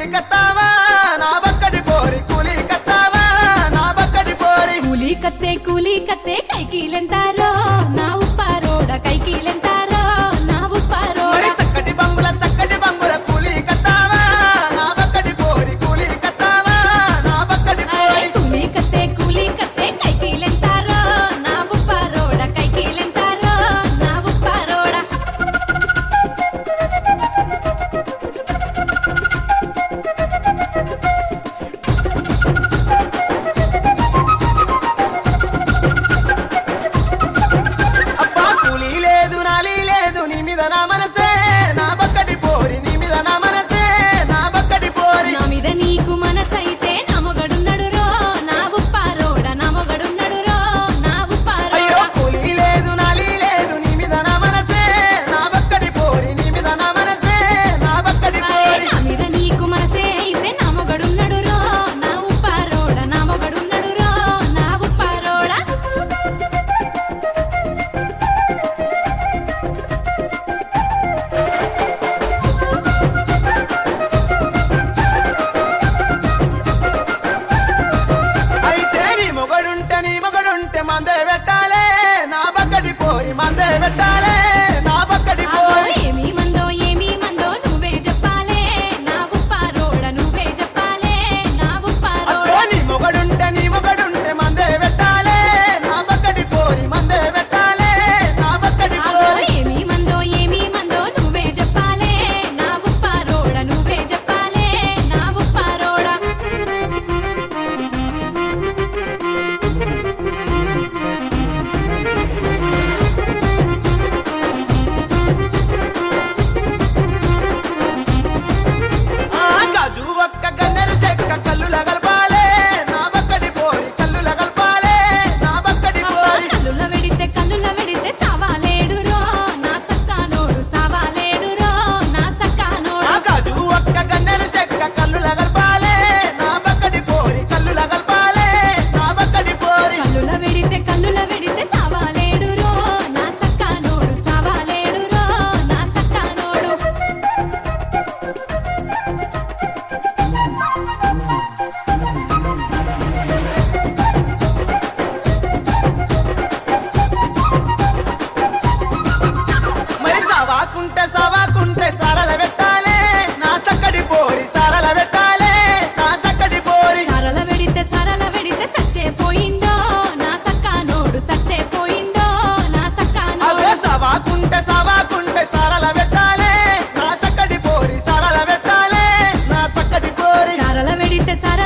కత్తావా నా బక్కడి పోరి కూలి కత్తావా నా బక్కడి పోరి కూలి కత్తే కైకీలెంతారో నా ఉప్పారోడ కైకీలెంతారో నా ఉప్పారోడ మరి సక్కటి బంగుల కూలి కత్తావా నా బక్కడి పోరి కూలి కత్తావా నా బక్కడి పోరి కూలి కత్తే కైకీలెంతారో నా ఉప్పారోడ కైకీలెంతారో నా ఉప్పారోడ అబ్బా కూలి లేదు నాలి లేదు నీ మీద నా మనసే నా బక్కడి పోరి నీ మీద నా మనసే నా బక్కడి పోరి నా మీద నీకు మనసైతే నా మొగడున్నడు రో నా ఉప్పారోడ నా మొగడున్నడు రో నా అయ్యో ఉప్పారోడ కూలి లేదు నాలి లేదు నీ మీద నా మనసే నా బక్కడి పోరి నీ మీద నా మనసే నా బక్కడి పోరి నా మీద నీకు మనసే అయితే నా మొగడున్నడు రో నా ఉప్పారోడ నా మొగడున్నడు రో నా ఉప్పారోడ అయితే నీ మొగడుంటే మందే పెట్టాలే నా బక్కడి పోరి మందే పెట్టాలే నా బక్కడి ఆగో పోరి ఏమీ మందో నువ్వే చెప్పాలే నా ఉప్పారోడ నువ్వే చెప్పాలే నా ఉప్పారోడ అబ్బో నీ మొగడుంటే మందే పెట్టాలే నా బక్కడి పోరి మందే పెట్టాలే నా బక్కడి ఆగో పోరి ఏమీ మందో నువ్వే చెప్పాలే నా ఉప్పారోడ నువ్వే చెప్పాలే నా ఉప్పారోడ ఆ గాజు ఒక్క గన్నెరు చెక్క కల్లుల కలపాలే నా బక్కడి పోరి కల్లుల కలపాలే నా బక్కడి అబ్బా పోరి కల్లుల వెడితే సావాలేడు రో నా సక్కానోడు సావాలేడు రో నా సక్కానోడు ఆ గాజు ఒక్క గన్నెరు చెక్క కల్లుల కలపాలే నా బక్కడి పోరి కల్లుల కలపాలే నా బక్కడి పోరి కల్లుల వెడితే సావాలేడు రో నా సక్కానోడు సావాలేడు రో నా సక్కానోడు మరి సవాకుంటే సారల పెట్టాలే నా సక్కడి పోరి సారల పెట్టాలే నా సక్కడి పోరి సరళ వెడితే సచ్చే పోయిండో నా సక్కానోడు సచ్చే పోయిండో నా సక్కానోడు అవే సవాకుంటే సారల పెట్టాలే నా సక్కడి పోరి సారల పెట్టాలే నా సక్కడి పోరి సరళ వెడితే